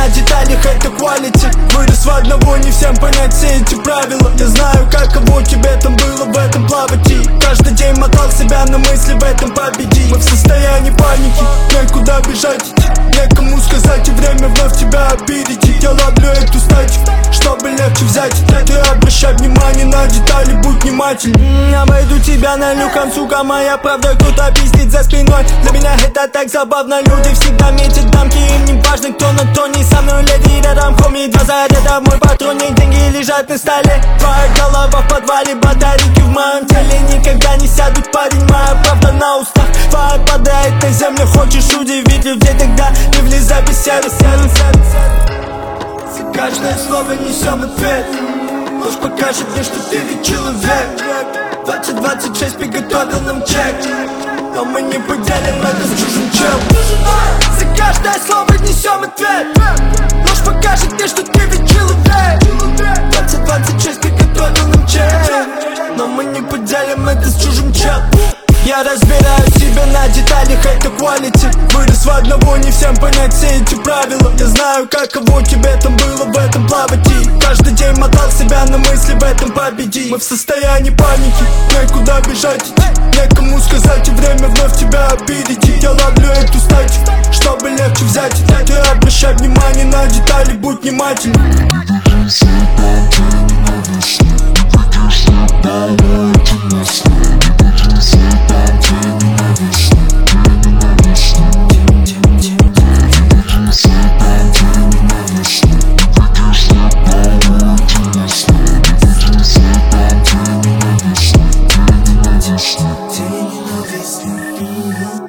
на деталях, это quality. Вырос в одного, не всем понять все эти правила. Я знаю, каково тебе там было в этом плавать, и каждый день мотал себя на мысли в этом победить. Мы в состоянии паники, некуда бежать идти, некому сказать, и время вновь тебя обидеть. Я ловлю эту статику, чтобы легче взять это. Ты обращай внимание на детали, будь внимательней. Обойду тебя, налью концука, моя правда кто-то пиздит за спиной. Для меня это так забавно, люди всегда метят дамки, им не важно кто на то, не со мной леди. Рядом хоми, два заряда, мой патронник, деньги лежат на столе. Твоя голова в подвале, батарейки в моем теле никогда не сядут, парень, моя правда на устах. Твоя падает на землю, хочешь удивить людей, тогда не влезай без сервиса. За каждое слово несем ответ, ложь покажет мне, что ты ведь человек. 2026 приготовил нам чек, но мы не поделим это с чужим челом. За каждое слово несем ответ, ложь покажет мне, что ты ведь человек. 2026 приготовил нам чек, но мы не поделим это с чужим челом. Я разбираю тебя на деталях, это quality. Вырос в одного, не всем понять все эти правила. Я знаю, каково тебе там было в этом плавать, и каждый день мотал себя на мысли в этом победить. Мы в состоянии паники, некуда бежать идти, некому сказать, и время вновь тебя обидеть. И я ловлю эту статику, чтобы легче взять это. Ты обращай внимание на детали, будь внимательней. Ты ненавистный.